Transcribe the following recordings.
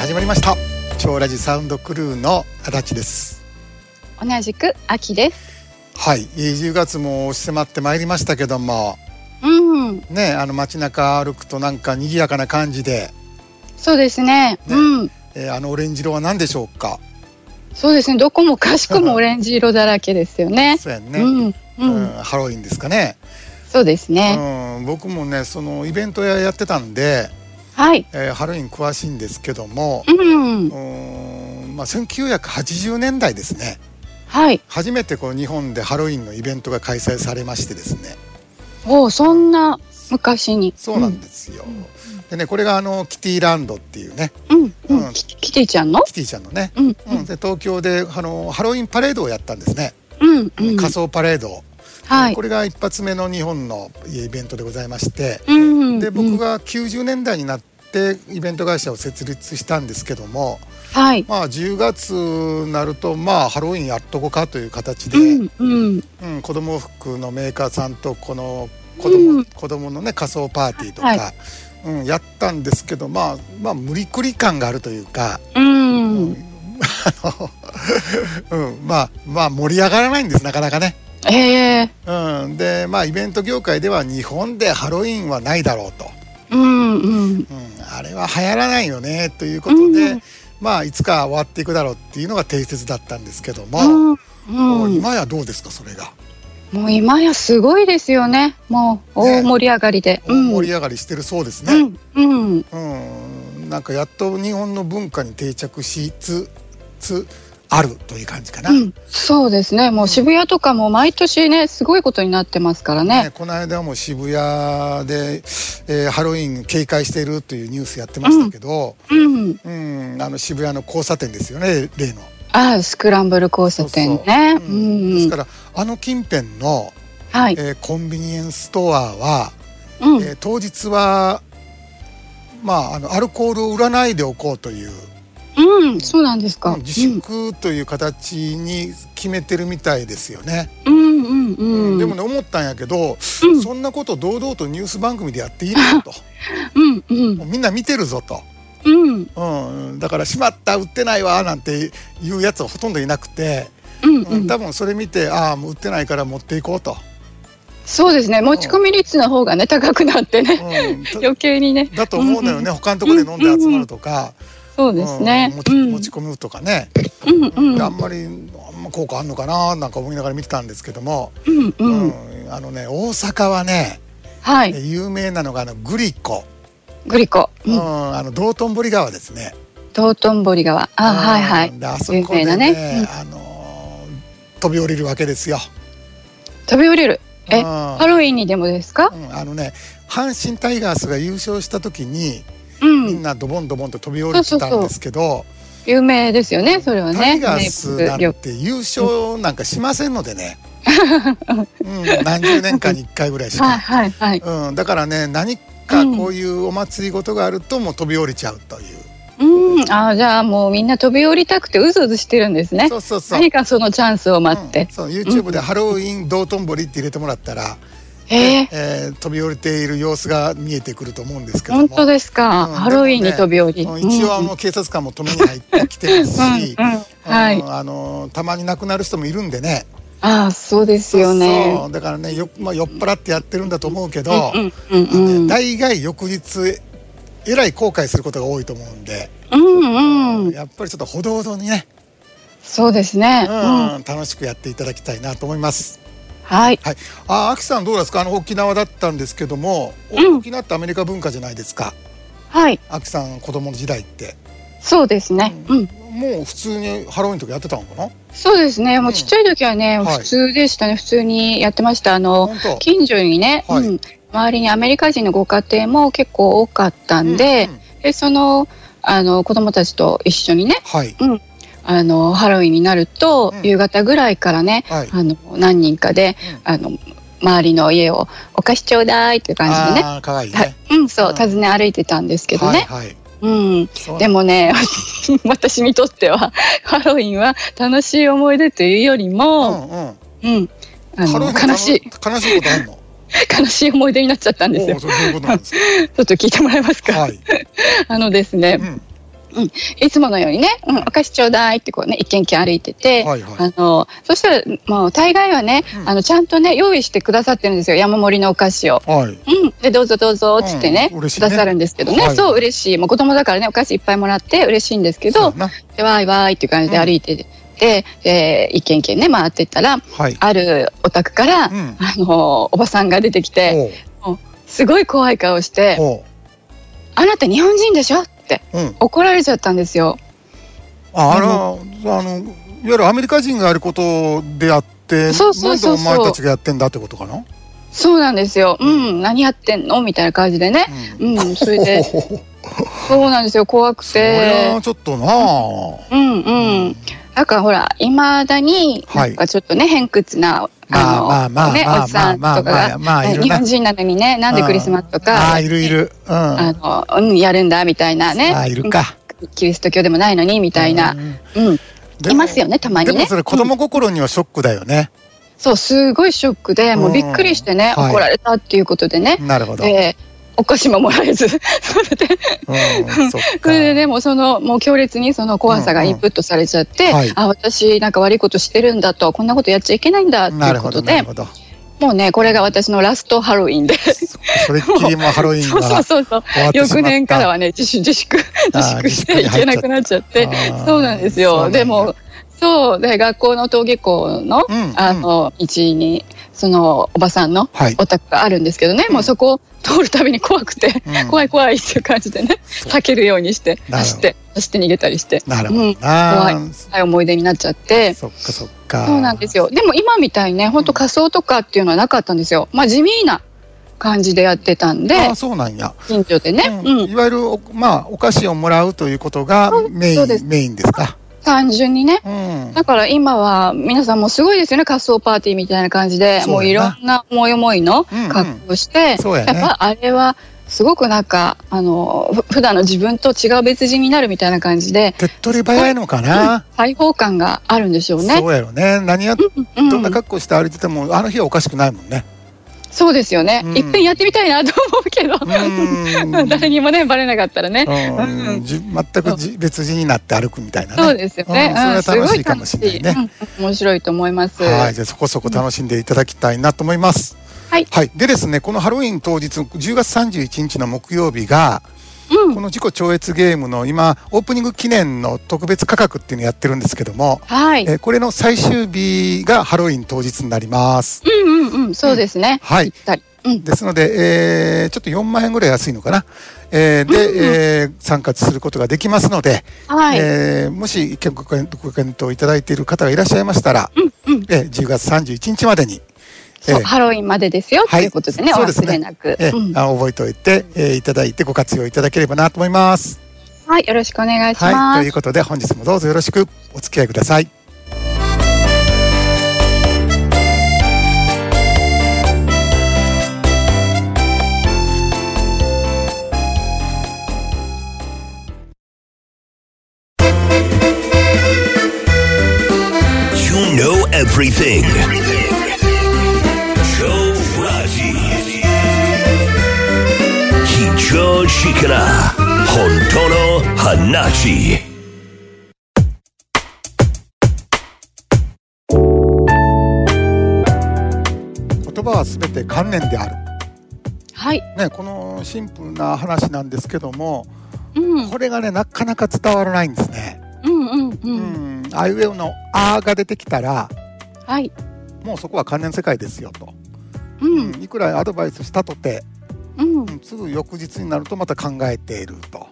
始まりました。超ラジサウンドクルーの足立です。 同じく秋です。 はい、10月も押し迫ってまいりましたけども、ね、街中歩くとなんか賑やかな感じで。 そうですね。 オレンジ色は何でしょうか。 そうですね、どこもかしこもオレンジ色だらけですよね。 そうやね、ハロウィンですかね。 そうですね、 僕もねそのイベントやってたんで、 はい、 ハロウィン詳しいんですけども、1980年代ですね、 はい、 初めてこう日本でハロウィンのイベントが開催されましてですね。 そんな昔に。 そうなんですよ、でね、これがキティランドっていうね、 キティちゃんのね、で東京でハロウィンパレードをやったんですね、仮装パレードを、これが一発目の日本のイベントでございまして、で僕が90年代になってイベント会社を設立したんですけども、10月になるとハロウィンやっとこかという形で、子供服のメーカーさんとこの子供のね仮装パーティーとか、やったんですけど、無理くり感があるというか、盛り上がらないんです、なかなかね。でイベント業界では日本でハロウィンはないだろうと、あれは流行らないよねということで、いつか終わっていくだろうっていうのが定説だったんですけども、今やどうですか、それが。 もう今やすごいですよね。もう大盛り上がりで、 大盛り上がりしてるそうですね。なんかやっと日本の文化に定着しつつあるという感じかな。 そうですね。もう渋谷とかも毎年ねすごいことになってますからね。 この間も渋谷で、ハロウィン警戒しているというニュースやってましたけど、渋谷の交差点ですよね、例の。スクランブル交差点ね。ですから近辺の、コンビニエンスストアは、当日はアルコールを売らないでおこうという、 そうなんですか。 自粛という形に決めてるみたいですよね。でもね、思ったんやけど、そんなこと堂々とニュース番組でやっていいのと、もうみんな見てるぞと、だからしまった売ってないわなんていうやつはほとんどいなくて、多分それ見てもう売ってないから持っていこうと。 そうですね、持ち込み率の方がね高くなってね、余計にねだと思うのよね。他のところで飲んで集まるとか、 そうですね、 持ち込むとかね、あんま効果あんのかななんか思いながら見てたんですけども、大阪はね、有名なのがグリコ、道頓堀川ですね。 道頓堀川、あそこでね、飛び降りるわけですよ。 飛び降りる、ハロウィンにでもですか？ 阪神タイガースが優勝した時に、みんなドボンドボンと飛び降りてたんですけど、 有名ですよね、それはね。 タイガースなんて優勝なんかしませんのでね、何十年間に1回ぐらいしか、だからね、何かこういうお祭りごとがあるともう飛び降りちゃうという。 じゃあもうみんな飛び降りたくてうずうずしてるんですね。何かそのチャンスを待って、 YouTube でハロウィン道頓堀って入れてもらったら、飛び降りている様子が見えてくると思うんですけども。 本当ですか？ハロウィンに飛び降り、 一応警察官も止めに入ってきてますし、たまに亡くなる人もいるんでね。 そうですよね。 だからね、酔っ払ってやってるんだと思うけど、大概翌日えらい後悔することが多いと思うんで、やっぱりちょっとほどほどにね、 そうですね、 楽しくやっていただきたいなと思います。秋さんどうですか？沖縄だったんですけども、沖縄ってアメリカ文化じゃないですか。秋さん子供の時代って。 そうですね、 もう普通にハロウィンとかやってたのかな？ そうですね、もうちっちゃい時はね、普通でしたね。普通にやってました。近所にね、周りにアメリカ人のご家庭も結構多かったんで、その子供たちと一緒にね、ハロウィンになると、夕方ぐらいからね、何人かで、周りの家をお菓子ちょうだいっていう感じでね、 かわいいね、 訪ね歩いてたんですけどね。でもね私にとってはハロウィンは楽しい思い出というよりも、悲しいことあるの？悲しい思い出になっちゃったんですよ。ちょっと聞いてもらえますか？ですね、 いつものようにね、お菓子ちょうだいってこうね、一軒一軒歩いてて、そしたらもう大概はね、ちゃんとね用意してくださってるんですよ、山盛りのお菓子を。でどうぞどうぞっつってね、くださるんですけどね、そう嬉しい、もう子供だからねお菓子いっぱいもらって嬉しいんですけど、でわいわいっていう感じで歩いてで一軒一軒ね回っていったら、あるお宅から、おばさんが出てきて、すごい怖い顔して「あなた日本人でしょ?」って怒られちゃったんですよ。 いわゆるアメリカ人がやることであって、なんでお前たちがやってんだってことかな。 そうなんですよ。何やってんのみたいな感じでね。それでそうなんですよ、怖くて。 そりゃちょっとな。 だからほらいまだになんかちょっとね偏屈なおじさんとかが日本人なのにね、なんでクリスマスとかいるやるんだみたいなね、キリスト教でもないのにみたいな、いますよね、たまにね。 でもそれ子供心にはショックだよね。 そう、すごいショックで、もうびっくりしてね、怒られたっていうことでね。 なるほど。 お菓子ももらえず、それでね、もう強烈にその怖さがインプットされちゃって、私なんか悪いことしてるんだと、こんなことやっちゃいけないんだっていうことで、もうねこれが私のラストハロウィンで、 それっきりもハロウィンがそう翌年からはね自粛していけなくなっちゃって、そうなんですよ。でもそうで学校の登下校の道にそのおばさんのお宅があるんですけどね、もうそこを通るたびに怖くて、怖い怖いっていう感じでね、避けるようにして走って逃げたりして、怖い思い出になっちゃって。 そっかそっか。 そうなんですよ。でも今みたいにね、本当仮装とかっていうのはなかったんですよ。地味な感じでやってたんで。 そうなんや。 近所でね、 いわゆるお菓子をもらうということがメインですか。 単純にね、だから今は皆さんもすごいですよね、仮装パーティーみたいな感じで、もういろんな思い思いの格好をして、やっぱあれはすごくなんか普段の自分と違う別人になるみたいな感じで、 手っ取り早いのかな、 開放感があるんでしょうね。 そうやろね。どんな格好して歩いててもあの日はおかしくないもんね。 そうですよね。いっぺんやってみたいなと思うけど、誰にもねバレなかったらね、 全く別人になって歩くみたいなね。 そうですよね。 それは楽しいかもしれないね。 面白いと思います。 じゃあそこそこ楽しんでいただきたいなと思います。でですね、このハロウィン当日10月31日の木曜日が、この自己超越ゲームの今オープニング記念の特別価格っていうのをやってるんですけども、これの最終日がハロウィン当日になります。 そうですね。 ですので、ちょっと4万円ぐらい安いのかな、で、参加することができますので、もしご検討いただいている方がいらっしゃいましたら、10月31日までにハロウィンまでですよということでね、お忘れなく覚えておいていただいてご活用いただければなと思います。 よろしくお願いします。 ということで本日もどうぞよろしくお付き合いください。 You know everything. Hijoshikara Honto no Hanashi. 言葉はすべて観念である。このシンプルな話なんですけども、これがねなかなか伝わらないんですね。あいうえおのあが出てきたら、もうそこは観念世界ですよと、いくらアドバイスしたとて、すぐ翌日になるとまた考えていると、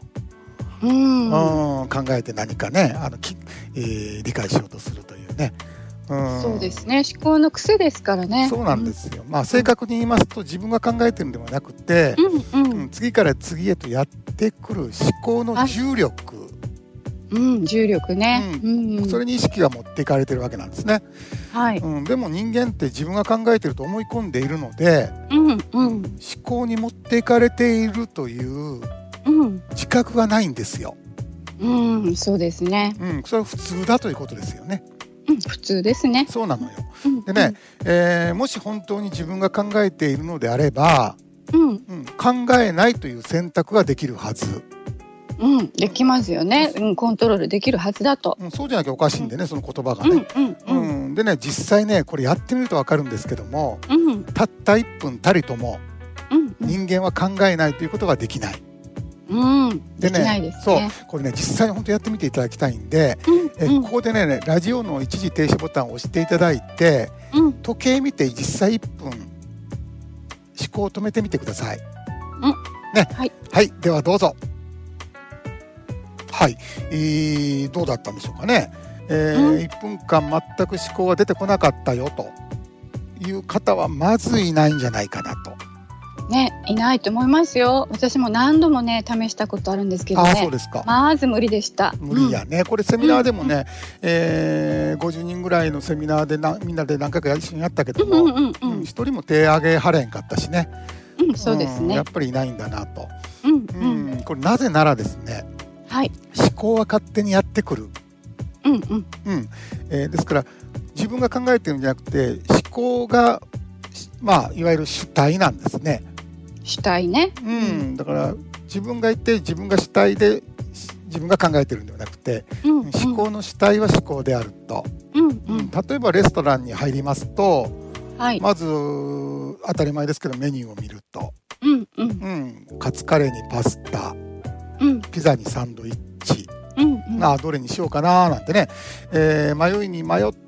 考えて何かね理解しようとするというね、 そうですね、思考の癖ですからね。 そうなんですよ。正確に言いますと自分が考えてるんではなくて、次から次へとやってくる思考の重力、 重力ね、 それに意識が持っていかれてるわけなんですね。でも人間って自分が考えてると思い込んでいるので、思考に持っていかれているという自覚がないんですよ。 そうですね。 それは普通だということですよね。 普通ですね。 そうなのよ。でね、もし本当に自分が考えているのであれば、考えないという選択ができるはず。 できますよね、コントロールできるはずだと、 そうじゃなきゃおかしいんでね、その言葉がね。でね、実際ねこれやってみると分かるんですけども、たった1分たりとも人間は考えないということができない。 でね、 そうこれね実際に本当やってみていただきたいんで、ここでねラジオの一時停止ボタンを押していただいて、時計見て実際1分思考を止めてみてください。はい、ではどうぞ。はい、どうだったんでしょうかね。1分間全く思考が出てこなかったよという方はまずいないんじゃないかなと。 いないと思いますよ。私も何度もね試したことあるんですけどね。 そうですか。 まず無理でした。 無理やね。これセミナーでもね、50人ぐらいのセミナーでみんなで何回か一緒にやったけども、一人も手挙げはれんかったしね。 そうですね。 やっぱりいないんだなと。これなぜならですね、思考は勝手にやってくる。ですから自分が考えてるんじゃなくて思考がいわゆる主体なんですね。 主体ね。 だから自分がいて自分が主体で自分が考えてるんではなくて、思考の主体は思考であると。例えばレストランに入りますと、まず当たり前ですけどメニューを見ると、カツカレーにパスタ、ピザにサンドイッチ、どれにしようかななんてね、迷いに迷って、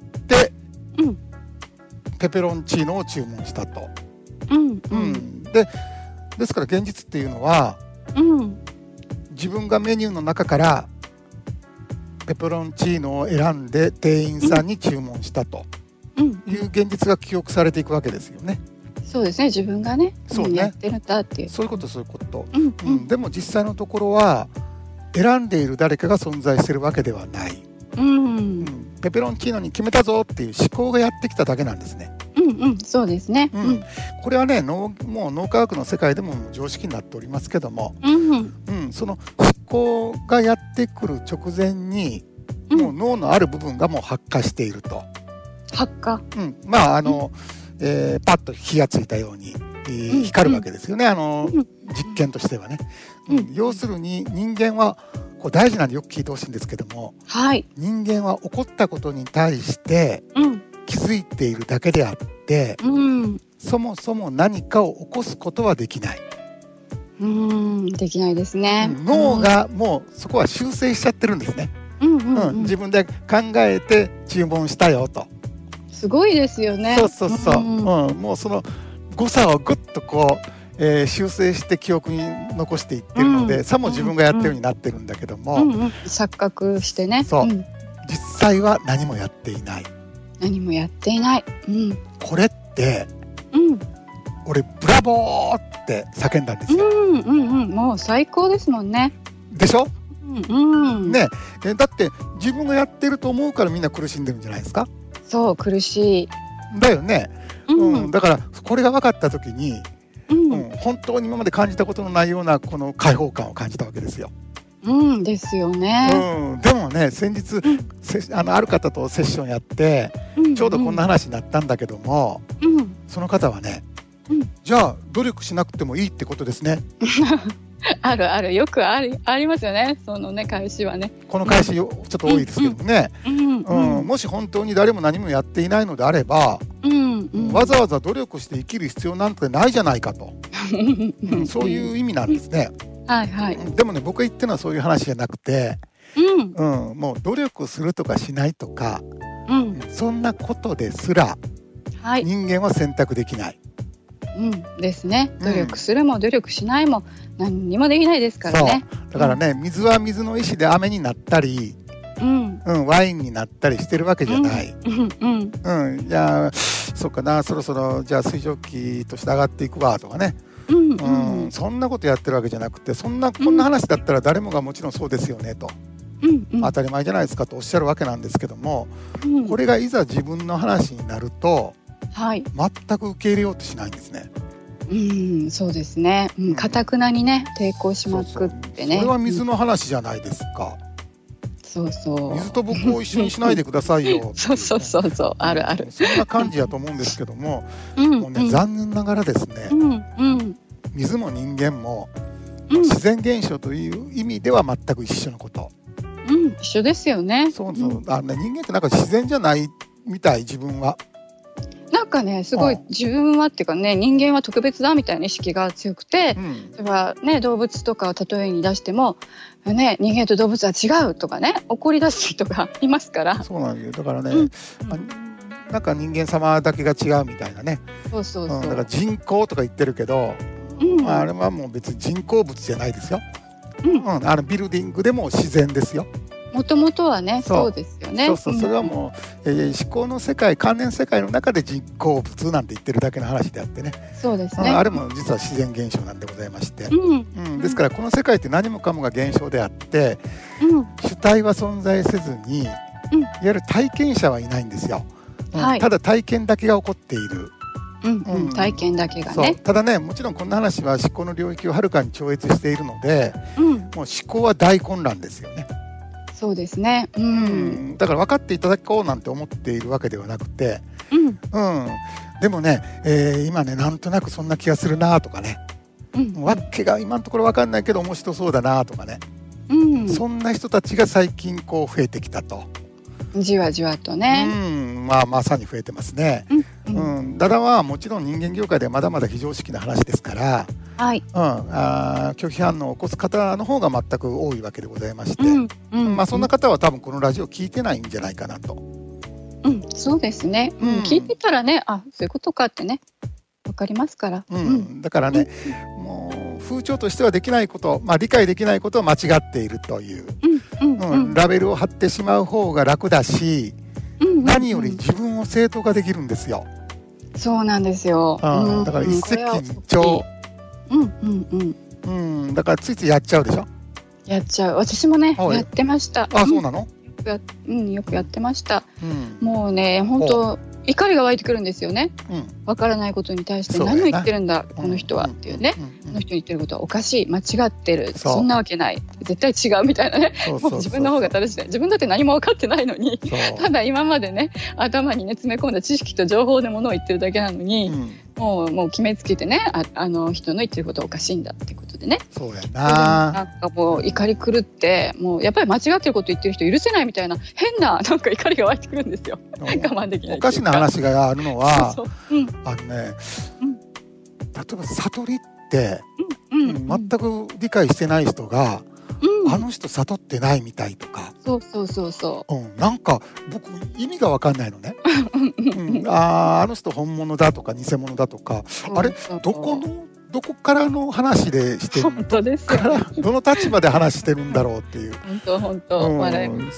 ペペロンチーノを注文したと。ですから現実っていうのは、自分がメニューの中からペペロンチーノを選んで店員さんに注文したという現実が記憶されていくわけですよね。 そうですね、自分がね、やってるんだっていう。 そういうこと。でも実際のところは選んでいる誰かが存在しているわけではない。ペペロンチーノに決めたぞっていう思考がやってきただけなんですね。 そうですね。 これはねもう脳科学の世界でも常識になっておりますけども、その思考がやってくる直前に、もう脳のある部分がもう発火していると。 発火。 パッと火がついたように、光るわけですよね。実験としてはね。要するに人間はこう大事なんでよく聞いてほしいんですけども、人間は起こったことに対して気づいているだけであって、そもそも何かを起こすことはできない。 できないですね。 脳がもうそこは修正しちゃってるんですね。自分で考えて注文したよと。 すごいですよね。 もうその誤差をぐっとこう、修正して記憶に残していってるので、さも自分がやってるようになってるんだけども、 錯覚してね。 実際は何もやっていない。これって、俺ブラボーって叫んだんですよ。 もう最高ですもんね。 でしょ。だって自分がやってると思うからみんな苦しんでるんじゃないですか。 そう、苦しいだよね。だからこれが分かった時に、本当に今まで感じたことのないようなこの解放感を感じたわけですよ。 ですよね。 でもね、先日、ある方とセッションやって、ちょうどこんな話になったんだけども、その方はね、じゃあ努力しなくてもいいってことですね。 あるよくありますよね、そのね返しはね。 この返しちょっと多いですけどね。もし本当に誰も何もやっていないのであれば、わざわざ努力して生きる必要なんてないじゃないかと、そういう意味なんですね。でもね、僕が言ってるのはそういう話じゃなくて、もう努力するとかしないとか、そんなことですら人間は選択できない。 ですね。努力するも努力しないも何にもできないですからね。 だからね、水は水の石で飴になったり、ワインになったりしてるわけじゃない。じゃあそうかな、そろそろじゃあ水蒸気として上がっていくわとかね、そんなことやってるわけじゃなくて、こんな話だったら誰もがもちろんそうですよねと、当たり前じゃないですかとおっしゃるわけなんですけども、これがいざ自分の話になると、全く受け入れようとしないんですね。 そうですね。堅くなにね抵抗しまくってね。 それは水の話じゃないですか。水と僕を一緒にしないでくださいよ。 そうある。 そんな感じやと思うんですけども、もうね、残念ながらですね、水も人間も自然現象という意味では全く一緒のこと。 一緒ですよね。 そうそう、人間ってなんか自然じゃないみたい、自分は。 なんかね、すごい自分はっていうかね、人間は特別だみたいな意識が強くて、例えばね、動物とかを例えに出しても、ね、人間と動物は違うとかね、怒り出す人がいますから。 そうなんだよ。だからね、なんか人間様だけが違うみたいなね。 そうだから人工とか言ってるけど、あれはもう別に人工物じゃないですよ。ビルディングでも自然ですよ。 もともとはね、そうですよね。 それはもう、思考の世界、関連世界の中で人工物なんて言ってるだけの話であってね。 そうですね。 あれも実は自然現象なんでございまして、ですからこの世界って何もかもが現象であって、主体は存在せずに、いわゆる体験者はいないんですよ。ただ体験だけが起こっている。 体験だけがね。 ただね、もちろんこんな話は思考の領域をはるかに超越しているので、もう思考は大混乱ですよね。 そうですね。 だから分かっていただこうなんて思っているわけではなくて、でもね、今ね、なんとなくそんな気がするなとかね、わけが今のところ分かんないけど面白そうだなとかね、そんな人たちが最近こう増えてきたと。 じわじわとね。 まさに増えてますね。ダダはもちろん人間業界ではまだまだ非常識な話ですから、拒否反応を起こす方の方が全く多いわけでございまして、そんな方は多分このラジオ聞いてないんじゃないかなと。 そうですね。聞いてたらね、そういうことかってね、わかりますから。 だからね、もう風潮としてはできないこと、理解できないことを間違っているという、ラベルを貼ってしまう方が楽だし、何より自分を正当化できるんですよ。 そうなんですよ。 だから一石二鳥。だからついついやっちゃうでしょ。 やっちゃう。私もね、やってました。 そうなの？ よくやってました。もうね、本当怒りが湧いてくるんですよね。わからないことに対して何を言ってるんだこの人はっていうね。この人に言ってることはおかしい、間違ってる、そんなわけない、絶対違うみたいなね。もう自分の方が正しい。自分だって何も分かってないのに、ただ今までね、頭にね詰め込んだ知識と情報でものを言ってるだけなのに、もう決めつけてね、あの人の言ってることはおかしいんだってことでね。 そうやな。 なんかもう怒り狂って、もうやっぱり間違ってること言ってる人許せないみたいな変ななんか怒りが湧いてくるんですよ。我慢できない。 おかしな話があるのは、例えば悟りって、全く理解してない人が、あの人悟ってないみたいとか、なんか僕意味が分かんないのね。あの人本物だとか偽物だとか、あれどこからの話でしてるの？ 本当ですよね。 どの立場で話してるんだろうっていう。 本当笑います。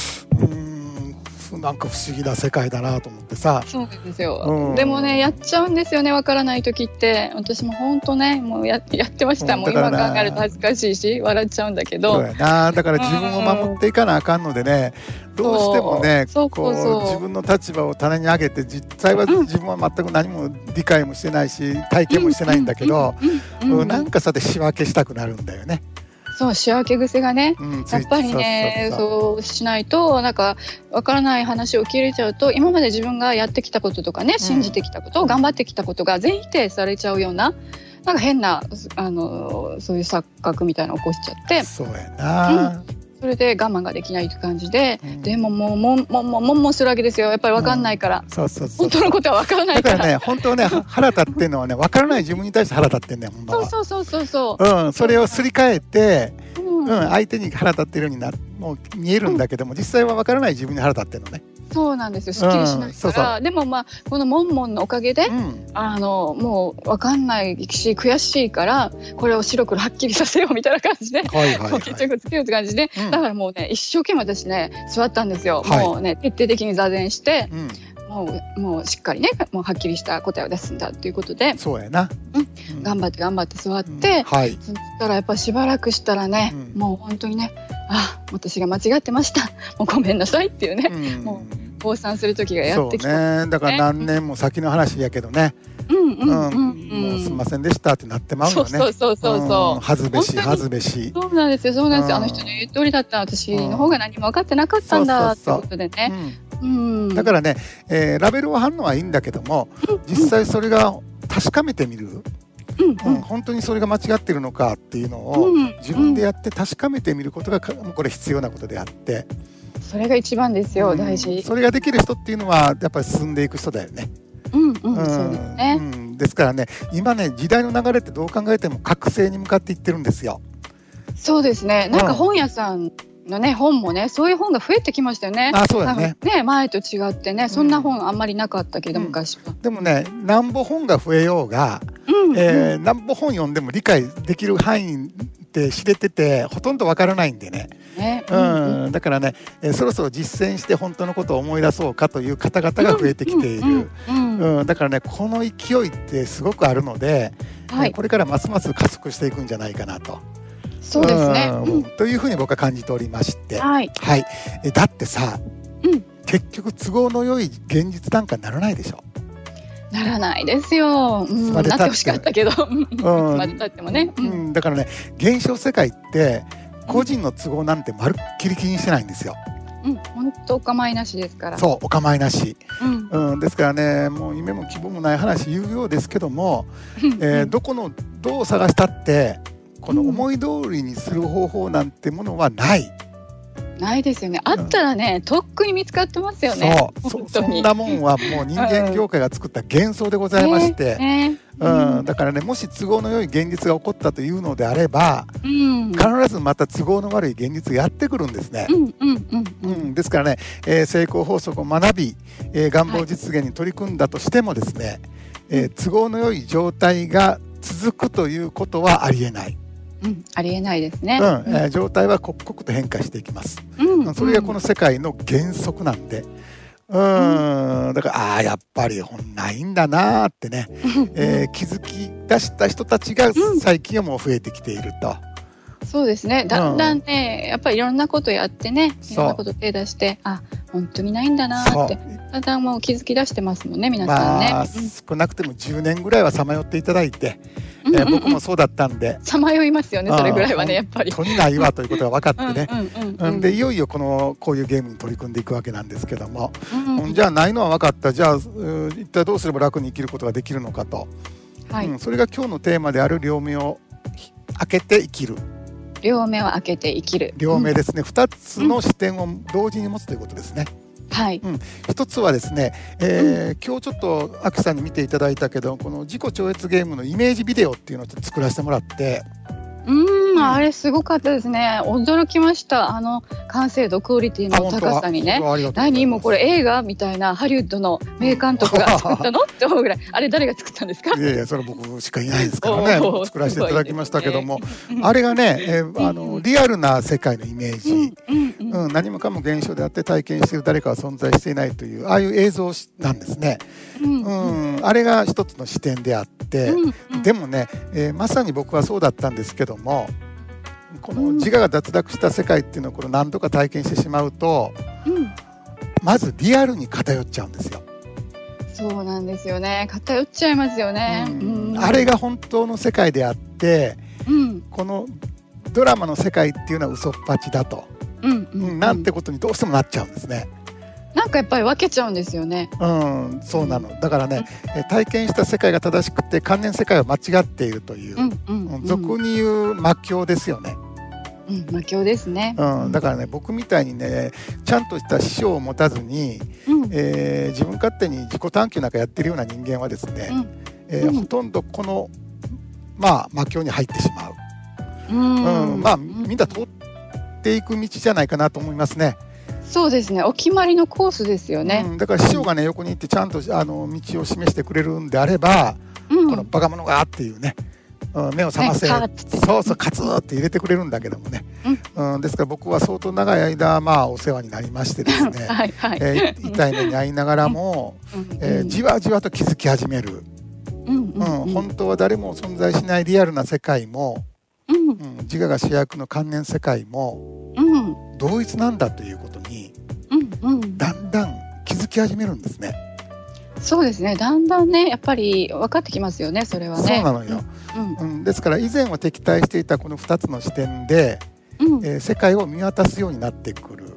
なんか不思議な世界だなと思ってさ。 そうなんですよ。でもね、やっちゃうんですよね、わからない時って。私も本当ね、もうやってました。もう今考えると恥ずかしいし笑っちゃうんだけど。 そうやな。だから自分を守っていかなあかんのでね、どうしてもね、自分の立場を棚に上げて、実際は自分は全く何も理解もしてないし体験もしてないんだけど、なんかさで仕分けしたくなるんだよね。 そう、仕分け癖がね、やっぱりね、そうしないと、なんかわからない話を受け入れちゃうと、今まで自分がやってきたこととかね、信じてきたこと、頑張ってきたことが全否定されちゃうような、なんか変なそういう錯覚みたいなのを起こしちゃって、 そうやな。 それで我慢ができないという感じで、でももするわけですよ。やっぱり分かんないから。本当のことは分からないから。 だからね、本当ね、腹立ってんのはね、分からない自分に対して腹立ってんねん、本当は。それをすり替えて、相手に腹立ってるようにもう見えるんだけども、実際は分からない自分に腹立ってるのね。 そうなんですよ。すっきりしないから。でもこのモンモンのおかげで、もう分かんないし悔しいから、これを白黒はっきりさせようみたいな感じで、決着つけようって感じで、だからもうね、一生懸命私ね、座ったんですよ。もうね、徹底的に座禅して、もうしっかりね、もうはっきりした答えを出すんだっていうことで、 そうやな。 頑張って座って、そしたらやっぱしばらくしたらね、もう本当にね、私が間違ってました。もうごめんなさいっていうね、もう降参する時がやってきた。 そうね、だから何年も先の話やけどね。もうすみませんでしたってなってまうよね。恥ずべし恥ずべし。 そうなんですよ。あの人の言う通りだった。私の方が何も分かってなかったんだってことでね。 だからね、ラベルを貼るのはいいんだけども、実際それが確かめてみる。 本当にそれが間違ってるのかっていうのを自分でやって確かめてみることがこれ必要なことであって、 それが一番ですよ、大事。 それができる人っていうのはやっぱり進んでいく人だよね。 そうですね。 ですからね、今ね、時代の流れってどう考えても覚醒に向かっていってるんですよ。 そうですね。なんか本屋さんのね、本もね、そういう本が増えてきましたよね。 そうだね。 前と違ってね、そんな本あんまりなかったけど、昔は。 でもね、なんぼ本が増えようが、なんぼ本読んでも理解できる範囲って知れててほとんどわからないんでね。だからね、そろそろ実践して本当のことを思い出そうかという方々が増えてきている。だからね、この勢いってすごくあるので、これからますます加速していくんじゃないかなと。 そうですね。 というふうに僕は感じておりまして、だってさ、結局都合の良い現実なんかならないでしょ。 ならないですよ。なってほしかったけど、いつまで経ってもね。 だからね、現象世界って個人の都合なんてまるっきり気にしてないんですよ。 本当お構いなしですから。 そう、お構いなし。ですからね、もう夢も希望もない話言うようですけども、どう探したってこの思い通りにする方法なんてものはない。 ないですよね。あったらね、とっくに見つかってますよね。 そんなもんはもう人間業界が作った幻想でございまして、だからね、もし都合の良い現実が起こったというのであれば、必ずまた都合の悪い現実がやってくるんですね。ですからね、成功法則を学び、願望実現に取り組んだとしてもですね、都合の良い状態が続くということはありえない。 ありえないですね。 状態は刻々と変化していきます。それがこの世界の原則なんで、だからやっぱり本ないんだなってね、気づき出した人たちが最近はもう増えてきていると。 そうですね。だんだんね、やっぱりいろんなことやってね、いろんなこと手出して、本当にないんだなってだんだんもう気づき出してますもんね、皆さんね。 少なくても10年ぐらいはさまよっていただいて、僕もそうだったんでさまよいますよね、それぐらいはね、やっぱり本当にないわということが分かってね、でいよいよこういうゲームに取り組んでいくわけなんですけども、じゃあないのは分かった、じゃあ一体どうすれば楽に生きることができるのかと、それが今日のテーマである両目を開けて生きる。 両目を開けて生きる。 両目ですね。2つの視点を同時に持つということですね。一つはですね、今日ちょっとアキさんに見ていただいたけど、この自己超越ゲームのイメージビデオっていうのを作らせてもらって、 あれすごかったですね。驚きました。完成度クオリティの高さにね。何もこれ映画みたいなハリウッドの名監督が作ったのって思うぐらい。あれ誰が作ったんですか？ いやいや、それ僕しかいないですからね。作らせていただきましたけども、あれがね、リアルな世界のイメージ、何もかも現象であって体験している誰かは存在していないというああいう映像なんですね。あれが一つの視点であって、でもね、まさに僕はそうだったんですけども、この自我が脱落した世界っていうのをこれ何度か体験してしまうと、まずリアルに偏っちゃうんですよ。 そうなんですよね。偏っちゃいますよね。 あれが本当の世界であって、このドラマの世界っていうのは嘘っぱちだと、なんてことにどうしてもなっちゃうんですね。 なんかやっぱり分けちゃうんですよね。 そうなの。だからね、体験した世界が正しくて観念世界は間違っているという、俗に言う魔境ですよね。 魔境ですね。 だからね、僕みたいにね、ちゃんとした師匠を持たずに、自分勝手に自己探求なんかやってるような人間はですね、ほとんどこの魔境に入ってしまう。みんな通っていく道じゃないかなと思いますね。 そうですね。お決まりのコースですよね。 だから師匠がね、横に行ってちゃんと道を示してくれるんであれば、このバカ者がっていうね、目を覚ませ、そうカツって入れてくれるんだけどもね、ですから僕は相当長い間お世話になりましてですね、痛い目に遭いながらも、じわじわと気づき始める、本当は誰も存在しないリアルな世界も、自我が主役の観念世界も、同一なんだということに、だんだん気づき始めるんですね。 そうですね。だんだんね、やっぱり分かってきますよね、それはね。 そうなのよ。ですから以前は敵対していたこの2つの視点で、世界を見渡すようになってくる。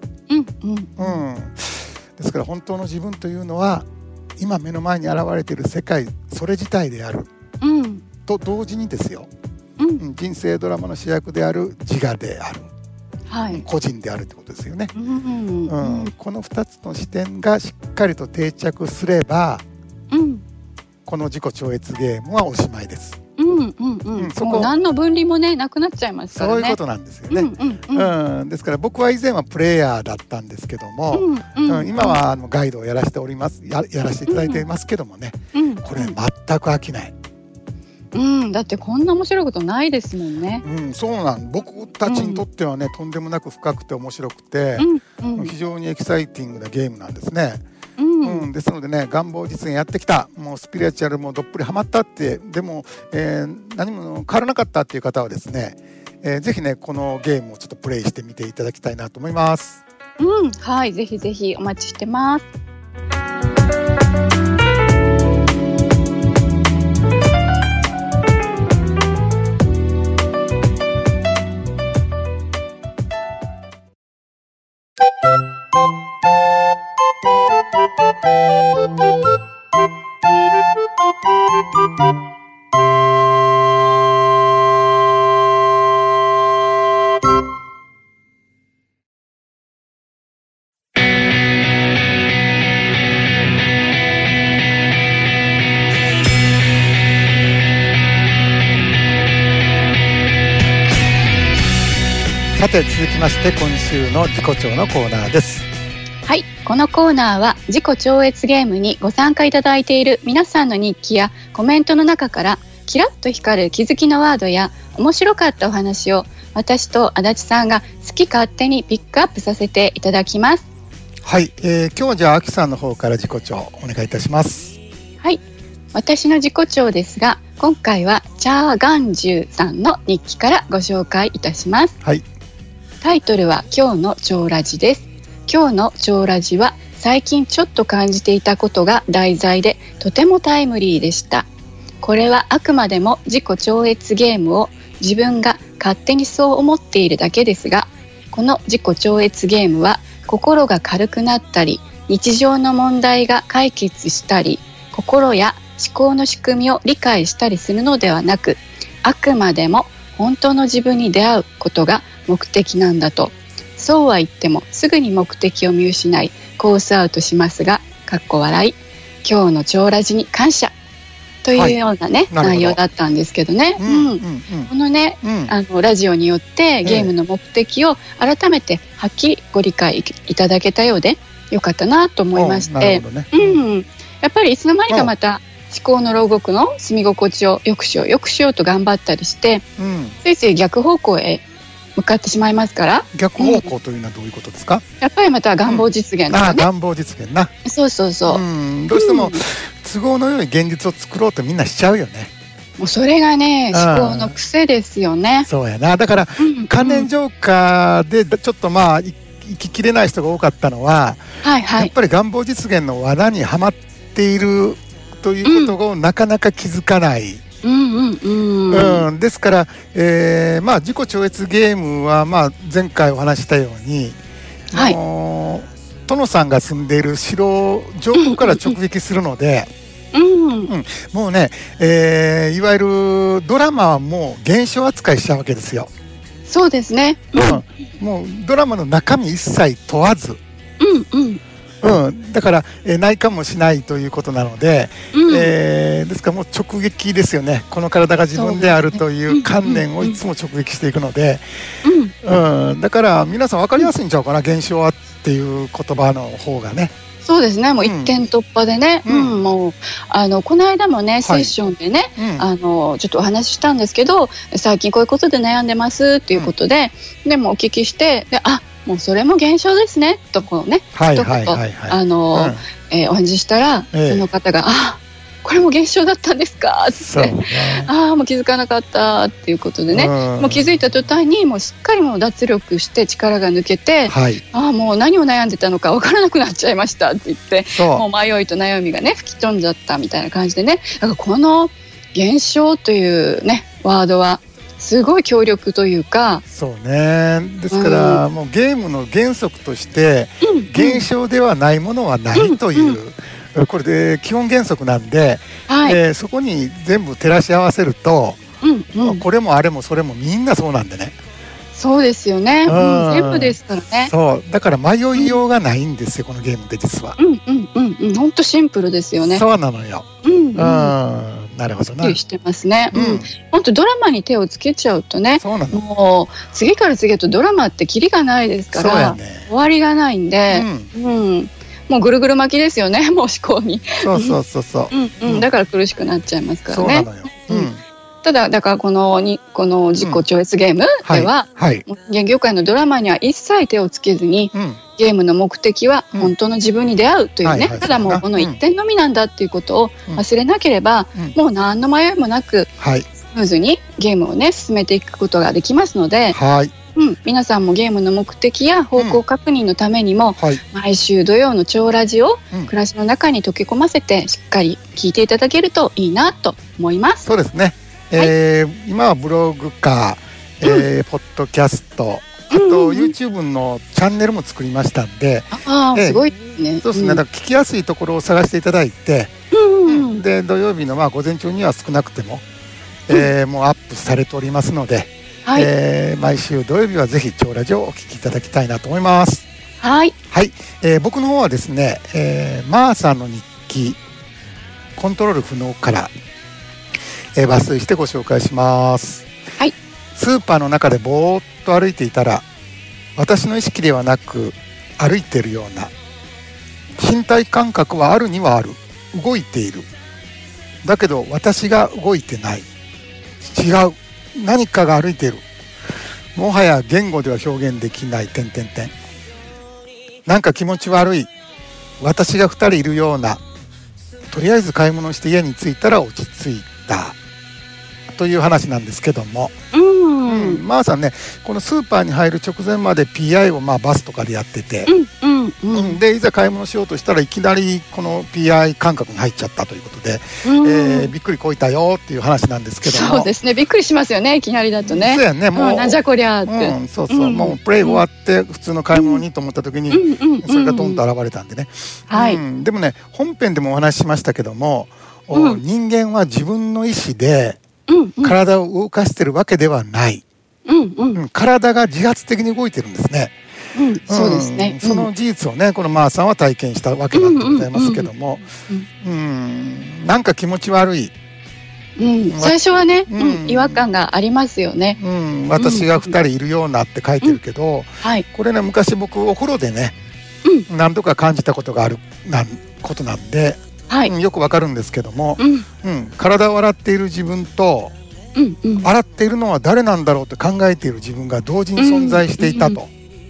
ですから本当の自分というのは今目の前に現れている世界それ自体である。 と同時にですよ、人生ドラマの主役である自我である、個人であるってことですよね。この2つの視点がしっかりと定着すれば、この自己超越ゲームはおしまいです。 もう何の分離もねなくなっちゃいますからね。 そういうことなんですよね。ですから僕は以前はプレイヤーだったんですけども、今はガイドをやらせております、やらせていただいていますけどもね、これ全く飽きない。 だってこんな面白いことないですもんね。 そうなん僕たちにとってはね、とんでもなく深くて面白くて、非常にエキサイティングなゲームなんですね。ですのでね、願望実現やってきた、もうスピリチュアルもどっぷりハマったって、でも、何も変わらなかったっていう方はですね、ぜひねこのゲームをちょっとプレイしてみていただきたいなと思います。 はい、ぜひぜひお待ちしてます。 さて続きまして今週の自己超のコーナーです。 はい、このコーナーは自己超越ゲームにご参加いただいている皆さんの日記やコメントの中からキラッと光る気づきのワードや面白かったお話を私と足立さんが好き勝手にピックアップさせていただきます。 はい、今日はじゃああきさんの方から自己超お願いいたします。 はい、私の自己超ですが今回はチャーガンジュさんの日記からご紹介いたします。 はい、 タイトルは今日の超ラジです。今日の超ラジは最近ちょっと感じていたことが題材でとてもタイムリーでした。これはあくまでも自己超越ゲームを自分が勝手にそう思っているだけですが、この自己超越ゲームは心が軽くなったり日常の問題が解決したり心や思考の仕組みを理解したりするのではなく、あくまでも本当の自分に出会うことが目的なんだと。そうは言ってもすぐに目的を見失いコースアウトしますが、かっこ笑い、今日の超ラジに感謝というようなね、内容だったんですけどね、このね、ラジオによってゲームの目的を改めてはっきりご理解いただけたようでよかったなと思いまして、やっぱりいつの間にかまた思考の牢獄の住み心地を良くしようと頑張ったりして、ついつい逆方向へ向かってしまいますから。 逆方向というのはどういうことですか？ やっぱりまた願望実現とかね、 願望実現な。 そうそうそう、 どうしても都合の良い現実を作ろうとみんなしちゃうよね。 もうそれがね思考の癖ですよね。 そうやな。だから関連浄化でちょっと生ききれない人が多かったのは、やっぱり願望実現の罠にはまっているということをなかなか気づかない。ですから、自己超越ゲームは、前回お話したように、殿さんが住んでいる城を上空から直撃するので、もうね、いわゆるドラマはもう現象扱いしちゃうわけですよ。 そうですね、 もうドラマの中身一切問わず、だから、ないかもしないということなので、ですからもう直撃ですよね。この体が自分であるという観念をいつも直撃していくので、だから皆さん分かりやすいんちゃうかな、現象はっていう言葉の方がね。 そうですね、もう一点突破でね、もうこの間もねセッションでね、ちょっとお話ししたんですけど、最近こういうことで悩んでますっていうことで、でもお聞きして、でもうそれも現象ですねとこうね一言お話ししたら、その方がこれも現象だったんですかってもう気づかなかったっていうことでね、もう気づいた途端にもうすっかりもう脱力して力が抜けて、もう何を悩んでたのか分からなくなっちゃいましたって言って、もう迷いと悩みがね吹き飛んじゃったみたいな感じでね、だからこの現象というねワードはすごい強力というか。 そうね。ですから、もうゲームの原則として、現象ではないものはないという、 これで基本原則なんで、そこに全部照らし合わせると、これもあれもそれもみんなそうなんでね。 そうですよね、全部ですからね。 そうだから迷いようがないんですよ、このゲームって実は。 本当シンプルですよね。 そうなのよ。なるほどな。 すっきりしてますね。本当ドラマに手をつけちゃうとね、もう次から次へとドラマってキリがないですから、終わりがないんで、もうぐるぐる巻きですよね、もう思考に。だから苦しくなっちゃいますからね。ただだからこの自己超越ゲームでは、ゲーム業界のドラマには一切手をつけずに、ゲームの目的は本当の自分に出会うというね、ただもうこの一点のみなんだっていうことを忘れなければ、もう何の迷いもなくスムーズにゲームをね進めていくことができますので、皆さんもゲームの目的や方向確認のためにも、毎週土曜の超ラジを暮らしの中に溶け込ませてしっかり聞いていただけるといいなと思います。 そうですね。今はブログか、ポッドキャスト、あと YouTube のチャンネルも作りましたんで、 すごいですね。 そうですね。だから聞きやすいところを探していただいて、で土曜日の午前中には少なくても、もうアップされておりますので、毎週土曜日はぜひ超ラジオをお聞きいただきたいなと思います。僕の方はですね、マーさんの日記コントロール不能から抜粋してご紹介します。スーパーの中でぼーっと歩いていたら、私の意識ではなく歩いているような身体感覚はあるにはある、動いている、だけど私が動いてない、違う、何かが歩いている、もはや言語では表現できない、なんか気持ち悪い、私が2人いるような、とりあえず買い物して家に着いたら落ち着いたという話なんですけども、マーさんね、このスーパーに入る直前まで PI をバスとかでやってて、でいざ買い物しようとしたらいきなりこの PI 感覚に入っちゃったということで、びっくりこいたよっていう話なんですけども。 そうですね、びっくりしますよね、いきなりだとね。 そうやね、もうなんじゃこりゃって、 もうプレイ終わって普通の買い物にと思った時にそれがドンと現れたんでね。でもね、本編でもお話ししましたけども、人間は自分の意思で体を動かしてるわけではない、体が自発的に動いてるんですね。 そうですね。 その事実をね、このマーさんは体験したわけなんでございますけども、なんか気持ち悪い、 最初はね、違和感がありますよね。 私が2人いるようなって書いてるけど、これね、昔僕お風呂でね、何度か感じたことがあることなんで、よくわかるんですけども、体を洗っている自分と、洗っているのは誰なんだろうって考えている自分が同時に存在していたと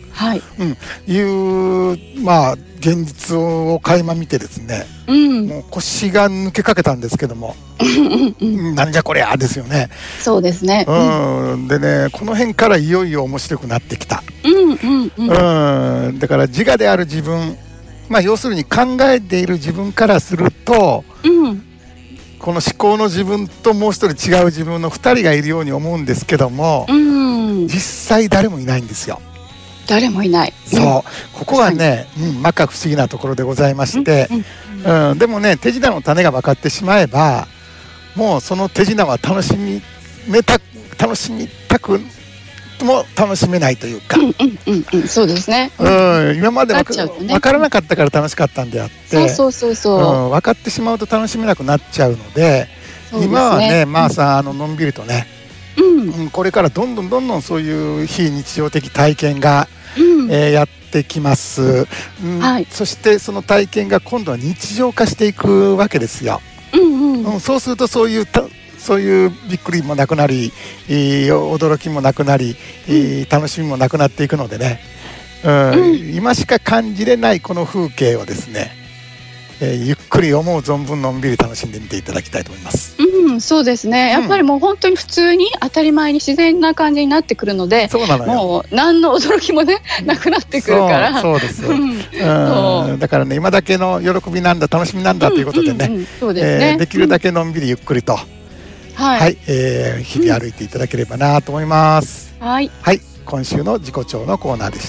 いう現実を垣間見てですね、もう腰が抜けかけたんですけども、なんじゃこりゃですよね。 そうですね。 でね、この辺からいよいよ面白くなってきた。だから自我である自分、要するに考えている自分からすると、この思考の自分ともう一人違う自分の2人がいるように思うんですけども、実際誰もいないんですよ。 誰もいない。 そう、ここはね、摩訶不思議なところでございまして、でもね、手品の種が分かってしまえば、もうその手品は楽しみたくも楽しめないというか、 そうですね。 今まで分からなかったから楽しかったんであって、分かってしまうと楽しめなくなっちゃうので、今はね、マーさんのんびりとね、これからどんどんそういう非日常的体験がやってきます。そしてその体験が今度は日常化していくわけですよ。そうするとそういうびっくりもなくなり、驚きもなくなり、楽しみもなくなっていくのでね、今しか感じれないこの風景をですね、ゆっくり思う存分のんびり楽しんでみていただきたいと思います。 そうですね。やっぱりもう本当に普通に当たり前に自然な感じになってくるので、もう何の驚きもねなくなってくるから。 そうです。だからね、今だけの喜びなんだ、楽しみなんだということでね、できるだけのんびりゆっくりと、日々歩いていただければなと思います。今週の自己調のコーナーでした。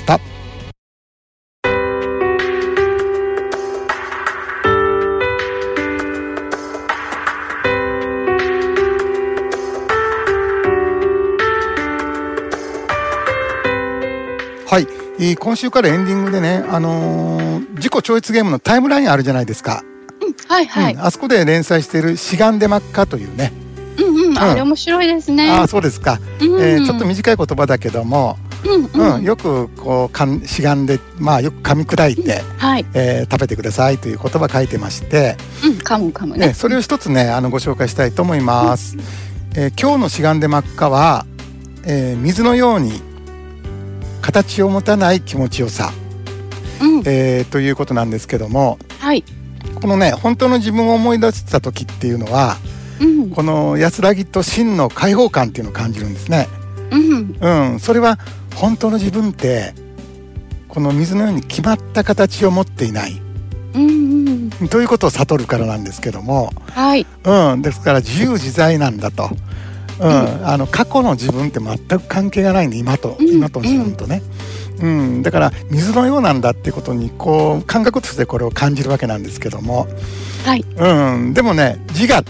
今週からエンディングでね、自己超越ゲームのタイムラインあるじゃないですか。 はいはい。 あそこで連載しているしがんで真っ赤というね。 あれ面白いですね。 そうですか。ちょっと短い言葉だけども、よくこうしがんで、よく噛み砕いて、食べてくださいという言葉書いてまして、 噛むね。 それを一つね、ご紹介したいと思います。今日のしがんで真っ赤は、水のように形を持たない気持ちよさ、ということなんですけども、このね、本当の自分を思い出した時っていうのは、この安らぎと真の解放感っていうのを感じるんですね。それは本当の自分ってこの水のように決まった形を持っていない、ということを悟るからなんですけども、ですから自由自在なんだと、過去の自分って全く関係がないんで、今と自分とね、だから水のようなんだっていうことにこう感覚としてこれを感じるわけなんですけども、でもね、自我って、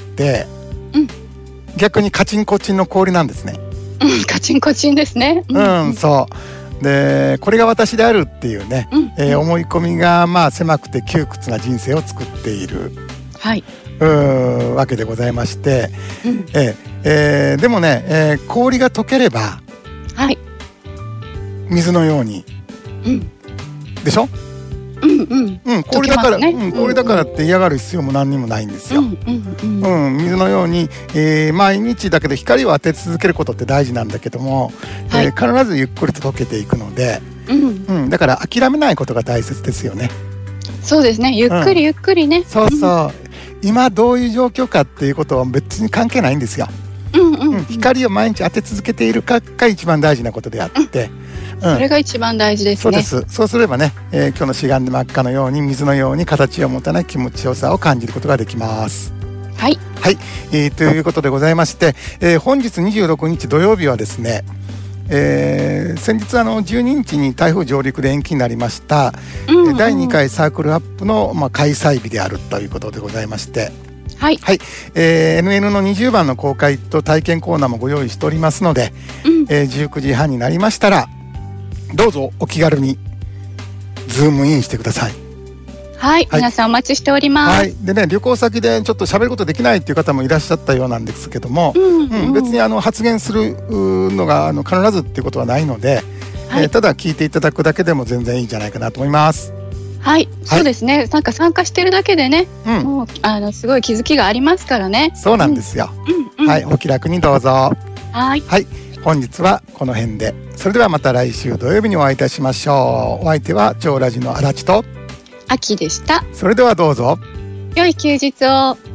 逆にカチンコチンの氷なんですね。 カチンコチンですね。 そうで、これが私であるっていうね、思い込みが狭くて窮屈な人生を作っている、わけでございまして、でもね、氷が溶ければ、水のように、でしょ。氷だから、氷だからって嫌がる必要も何にもないんですよ。水のように、毎日だけど光を当て続けることって大事なんだけども、必ずゆっくりと溶けていくので、だから諦めないことが大切ですよね。 そうですね。ゆっくりゆっくりね。 今どういう状況かっていうことは別に関係ないんですよ。光を毎日当て続けているかが一番大事なことであって、 それが一番大事ですね。 そうすればね、今日のしがんで真っ赤のように水のように形を持たない気持ちよさを感じることができます。ということでございまして、本日26日土曜日はですね、先日12日に台風上陸で延期になりました、第2回サークルアップの、開催日であるということでございまして、NN の20番の公開と体験コーナーもご用意しておりますので、19時半になりましたらどうぞお気軽にズームインしてください。 皆さんお待ちしております。 でね、旅行先でちょっと喋ることできないっていう方もいらっしゃったようなんですけども、別に発言するのが必ずっていうことはないので、ただ聞いていただくだけでも全然いいんじゃないかなと思います。 そうですね。なんか参加してるだけでね、もうすごい気づきがありますからね。 そうなんですよ。お気楽にどうぞ。本日はこの辺で。それではまた来週土曜日にお会いいたしましょう。お相手は超ラジの足立と秋でした。 それではどうぞ。 良い休日を。